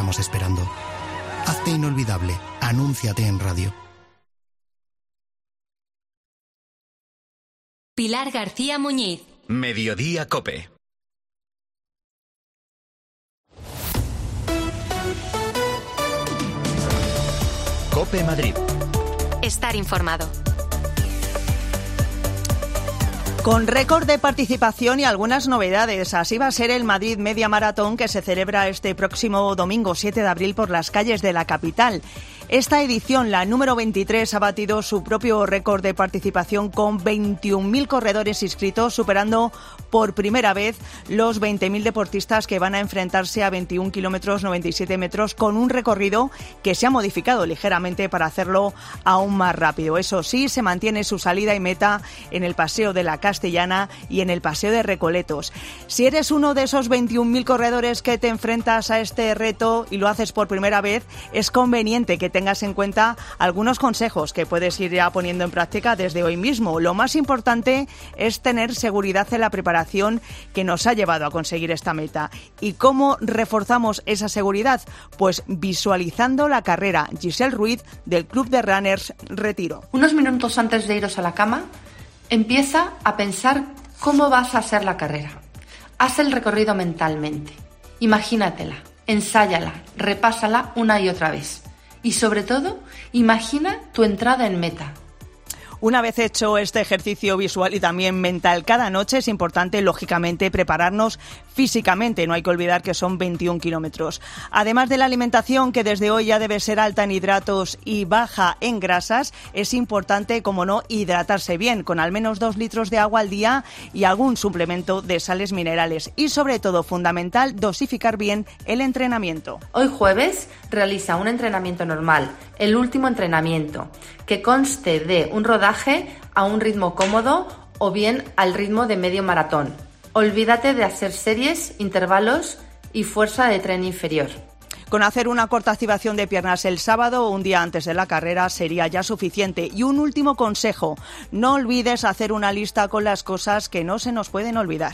estamos esperando. Hazte inolvidable. Anúnciate en radio. Pilar García Muñiz. Mediodía COPE. COPE Madrid. Estar informado. Con récord de participación y algunas novedades. Así va a ser el Madrid Media Maratón, que se celebra este próximo domingo 7 de abril por las calles de la capital. Esta edición, la número 23, ha batido su propio récord de participación con 21.000 corredores inscritos, superando por primera vez los 20.000 deportistas que van a enfrentarse a 21 kilómetros 97 metros con un recorrido que se ha modificado ligeramente para hacerlo aún más rápido. Eso sí, se mantiene su salida y meta en el Paseo de la Castellana y en el Paseo de Recoletos. Si eres uno de esos 21.000 corredores que te enfrentas a este reto y lo haces por primera vez, es conveniente que tengas en cuenta algunos consejos que puedes ir ya poniendo en práctica desde hoy mismo. Lo más importante es tener seguridad en la preparación que nos ha llevado a conseguir esta meta. ¿Y cómo reforzamos esa seguridad? Pues visualizando la carrera. Giselle Ruiz, del Club de Runners Retiro. Unos minutos antes de iros a la cama, empieza a pensar cómo vas a hacer la carrera. Haz el recorrido mentalmente. Imagínatela, ensáyala, repásala una y otra vez. Y sobre todo, imagina tu entrada en meta. Una vez hecho este ejercicio visual y también mental cada noche, es importante, lógicamente, prepararnos físicamente. No hay que olvidar que son 21 kilómetros. Además de la alimentación, que desde hoy ya debe ser alta en hidratos y baja en grasas, es importante, como no, hidratarse bien, con al menos 2 litros de agua al día y algún suplemento de sales minerales. Y sobre todo, fundamental, dosificar bien el entrenamiento. Hoy jueves realiza un entrenamiento normal, el último entrenamiento, que conste de un rodaje a un ritmo cómodo o bien al ritmo de medio maratón. Olvídate de hacer series, intervalos y fuerza de tren inferior. Con hacer una corta activación de piernas el sábado o un día antes de la carrera sería ya suficiente. Y un último consejo, no olvides hacer una lista con las cosas que no se nos pueden olvidar.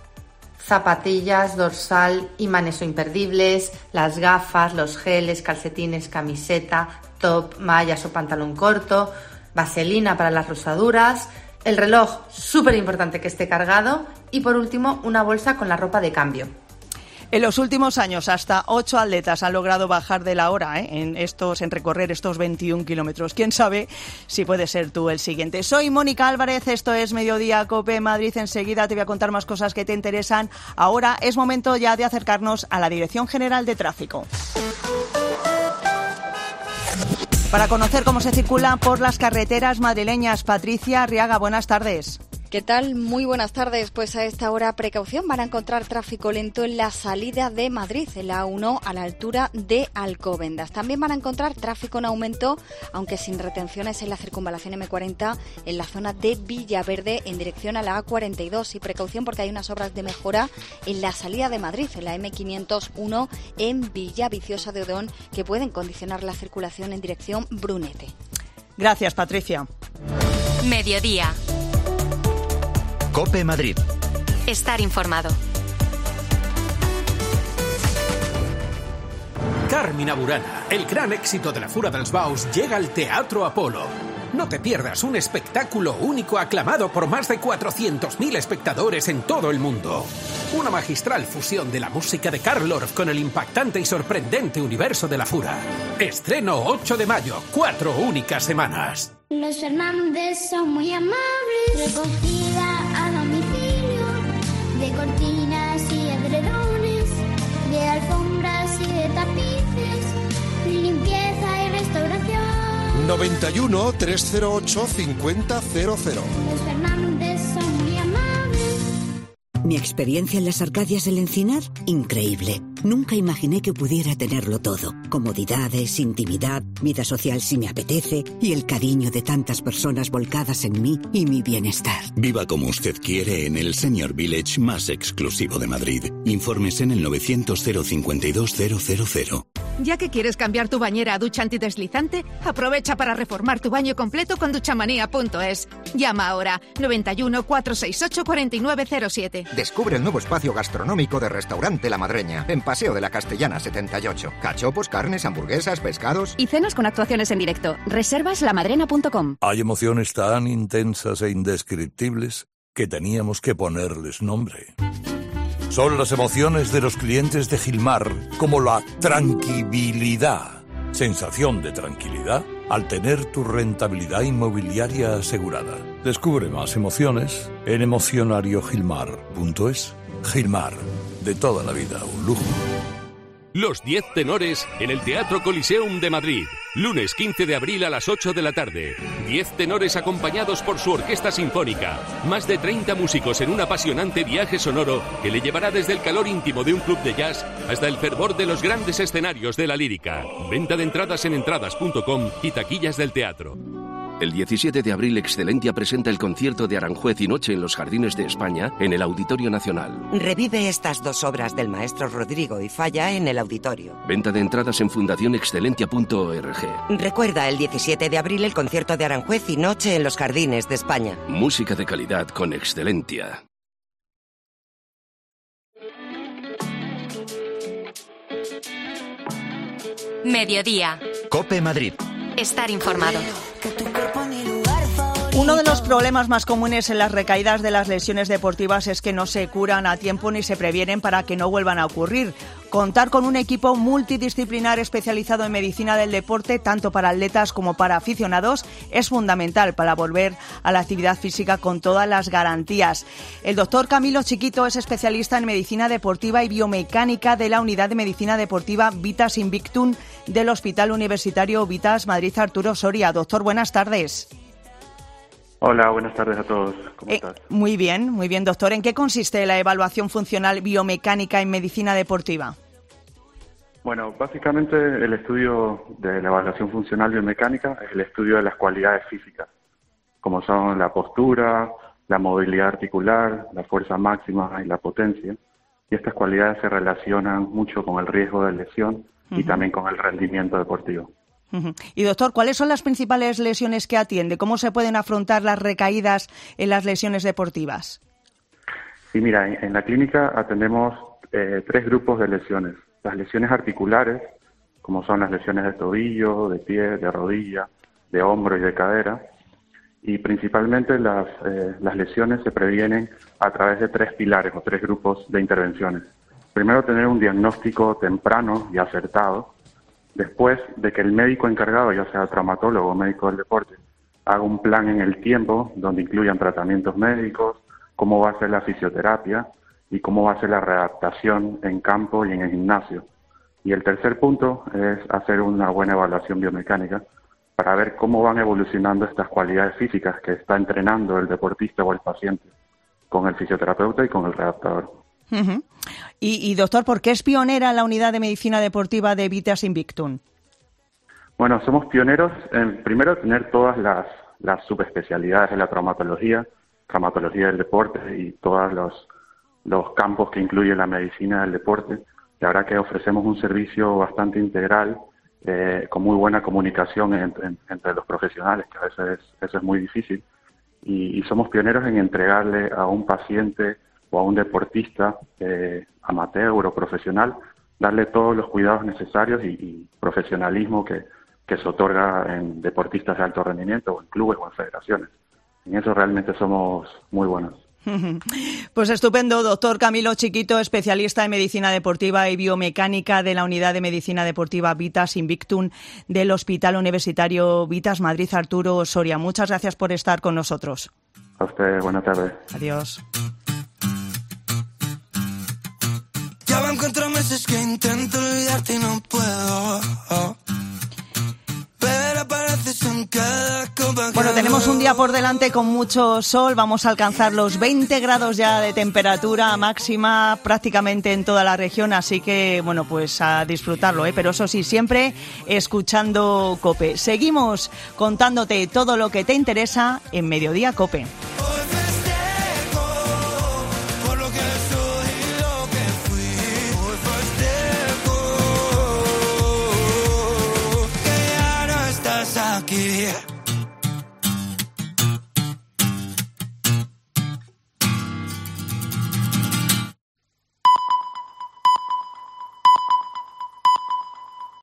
Zapatillas, dorsal, imanes o imperdibles, las gafas, los geles, calcetines, camiseta, top, mallas o pantalón corto, vaselina para las rosaduras, el reloj, súper importante que esté cargado, y por último una bolsa con la ropa de cambio. En los últimos años, hasta 8 atletas han logrado bajar de la hora en recorrer estos 21 kilómetros. ¿Quién sabe si puede ser tú el siguiente? Soy Mónica Álvarez, esto es Mediodía COPE Madrid. Enseguida te voy a contar más cosas que te interesan. Ahora es momento ya de acercarnos a la Dirección General de Tráfico. Para conocer cómo se circula por las carreteras madrileñas, Patricia Arriaga, buenas tardes. ¿Qué tal? Muy buenas tardes. Pues a esta hora, precaución, van a encontrar tráfico lento en la salida de Madrid, en la A1 a la altura de Alcobendas. También van a encontrar tráfico en aumento, aunque sin retenciones, en la circunvalación M40 en la zona de Villaverde en dirección a la A42. Y precaución porque hay unas obras de mejora en la salida de Madrid, en la M501 en Villaviciosa de Odón, que pueden condicionar la circulación en dirección Brunete. Gracias, Patricia. Mediodía. COPE Madrid. Estar informado. Carmina Burana, el gran éxito de la Fura dels Baus, llega al Teatro Apolo. No te pierdas un espectáculo único aclamado por más de 400.000 espectadores en todo el mundo. Una magistral fusión de la música de Carl Orff con el impactante y sorprendente universo de la Fura. Estreno 8 de mayo, 4 únicas semanas. Los Fernández son muy amables. Recogida a domicilio de cortinas y edredones, de alfombras y de tapices, limpieza y restauración. 91 308 5000. Los Fernández son muy amables. Mi experiencia en las Arcadias del Encinar, increíble. Nunca imaginé que pudiera tenerlo todo. Comodidades, intimidad, vida social si me apetece y el cariño de tantas personas volcadas en mí y mi bienestar. Viva como usted quiere en el Senior Village más exclusivo de Madrid. Informes en el 900 052 000. Ya que quieres cambiar tu bañera a ducha antideslizante, aprovecha para reformar tu baño completo con duchamanía.es. Llama ahora 91 468 4907. Descubre el nuevo espacio gastronómico de Restaurante La Madreña, en Paseo de la Castellana 78. Cachopos, carnes, hamburguesas, pescados... Y cenas con actuaciones en directo. Reservas lamadrena.com. Hay emociones tan intensas e indescriptibles que teníamos que ponerles nombre. Son las emociones de los clientes de Gilmar, como la tranquilidad. Sensación de tranquilidad al tener tu rentabilidad inmobiliaria asegurada. Descubre más emociones en emocionariogilmar.es. Gilmar, de toda la vida, un lujo. Los 10 tenores en el Teatro Coliseum de Madrid. Lunes 15 de abril a las 8 de la tarde. 10 tenores acompañados por su orquesta sinfónica. Más de 30 músicos en un apasionante viaje sonoro que le llevará desde el calor íntimo de un club de jazz hasta el fervor de los grandes escenarios de la lírica. Venta de entradas en entradas.com y taquillas del teatro. El 17 de abril, Excelentia presenta el concierto de Aranjuez y Noche en los Jardines de España en el Auditorio Nacional. Revive estas dos obras del maestro Rodrigo y Falla en el auditorio. Venta de entradas en fundacionexcelentia.org. Recuerda el 17 de abril el concierto de Aranjuez y Noche en los Jardines de España. Música de calidad con Excelentia. Mediodía. COPE Madrid. Estar informado. Uno de los problemas más comunes en las recaídas de las lesiones deportivas es que no se curan a tiempo ni se previenen para que no vuelvan a ocurrir. Contar con un equipo multidisciplinar especializado en medicina del deporte, tanto para atletas como para aficionados, es fundamental para volver a la actividad física con todas las garantías. El doctor Camilo Chiquito es especialista en medicina deportiva y biomecánica de la Unidad de Medicina Deportiva Vitas Invictum del Hospital Universitario Vitas Madrid Arturo Soria. Doctor, buenas tardes. Hola, buenas tardes a todos. ¿Cómo estás? Muy bien, doctor. ¿En qué consiste la evaluación funcional biomecánica en medicina deportiva? Bueno, básicamente el estudio de la evaluación funcional biomecánica es el estudio de las cualidades físicas, como son la postura, la movilidad articular, la fuerza máxima y la potencia. Y estas cualidades se relacionan mucho con el riesgo de lesión y también con el rendimiento deportivo. Y doctor, ¿cuáles son las principales lesiones que atiende? ¿Cómo se pueden afrontar las recaídas en las lesiones deportivas? Sí, mira, en la clínica atendemos 3 grupos de lesiones. Las lesiones articulares, como son las lesiones de tobillo, de pie, de rodilla, de hombro y de cadera. Y principalmente las lesiones se previenen a través de 3 pilares o 3 grupos de intervenciones. Primero, tener un diagnóstico temprano y acertado. Después de que el médico encargado, ya sea traumatólogo o médico del deporte, haga un plan en el tiempo donde incluyan tratamientos médicos, cómo va a ser la fisioterapia y cómo va a ser la readaptación en campo y en el gimnasio. Y el tercer punto es hacer una buena evaluación biomecánica para ver cómo van evolucionando estas cualidades físicas que está entrenando el deportista o el paciente con el fisioterapeuta y con el readaptador. Y doctor, ¿por qué es pionera la Unidad de Medicina Deportiva de Vitas Invictum? Bueno, somos pioneros en, primero, tener todas las subespecialidades de la traumatología del deporte y todos los campos que incluye la medicina del deporte. La verdad que ofrecemos un servicio bastante integral, con muy buena comunicación entre los profesionales, que a veces eso es muy difícil. Y somos pioneros en entregarle a un paciente o a un deportista amateur o profesional, darle todos los cuidados necesarios y profesionalismo que se otorga en deportistas de alto rendimiento, o en clubes o en federaciones. En eso realmente somos muy buenos. Pues estupendo, doctor Camilo Chiquito, especialista en medicina deportiva y biomecánica de la Unidad de Medicina Deportiva Vitas Invictum del Hospital Universitario Vitas Madrid Arturo Soria. Muchas gracias por estar con nosotros. A usted, buenas tardes. Adiós. Ya van 4 meses que intento olvidarte y no puedo. Pero apareces en cada copa. Bueno, tenemos un día por delante con mucho sol. Vamos a alcanzar los 20 grados ya de temperatura máxima prácticamente en toda la región. Así que, bueno, pues a disfrutarlo, ¿eh? Pero eso sí, siempre escuchando COPE. Seguimos contándote todo lo que te interesa en Mediodía COPE.